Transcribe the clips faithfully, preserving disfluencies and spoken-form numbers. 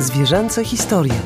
Zwierzęce historie.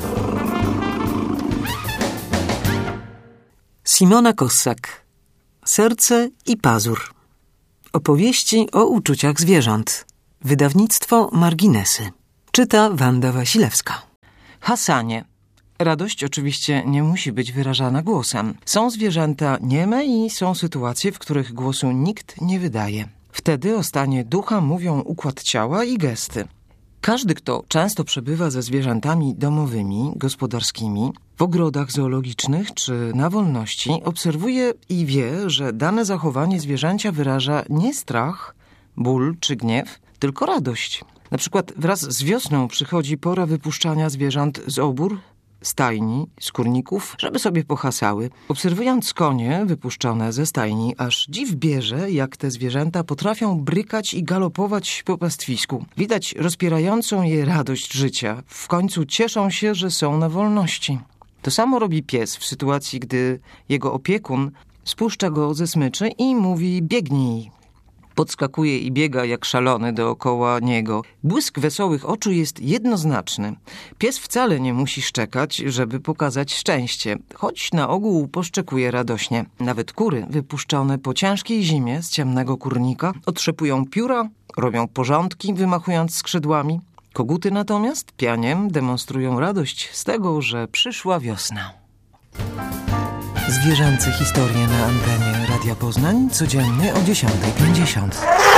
Simona Kossak. Serce i pazur. Opowieści o uczuciach zwierząt. Wydawnictwo Marginesy. Czyta Wanda Wasilewska. Hasanie. Radość oczywiście nie musi być wyrażana głosem. Są zwierzęta nieme i są sytuacje, w których głosu nikt nie wydaje. Wtedy o stanie ducha mówią układ ciała i gesty. Każdy, kto często przebywa ze zwierzętami domowymi, gospodarskimi, w ogrodach zoologicznych czy na wolności, obserwuje i wie, że dane zachowanie zwierzęcia wyraża nie strach, ból czy gniew, tylko radość. Na przykład wraz z wiosną przychodzi pora wypuszczania zwierząt z obór, stajni, z kurników, żeby sobie pohasały. Obserwując konie wypuszczone ze stajni, aż dziw bierze, jak te zwierzęta potrafią brykać i galopować po pastwisku. Widać rozpierającą je radość życia. W końcu cieszą się, że są na wolności. To samo robi pies w sytuacji, gdy jego opiekun spuszcza go ze smyczy i mówi: biegnij. Podskakuje i biega jak szalony dookoła niego. Błysk wesołych oczu jest jednoznaczny. Pies wcale nie musi szczekać, żeby pokazać szczęście, choć na ogół poszczekuje radośnie. Nawet kury wypuszczone po ciężkiej zimie z ciemnego kurnika otrzepują pióra, robią porządki, wymachując skrzydłami. Koguty natomiast pianiem demonstrują radość z tego, że przyszła wiosna. Zwierzęce historie na antenie Radia Poznań codziennie o dziesiąta pięćdziesiąt.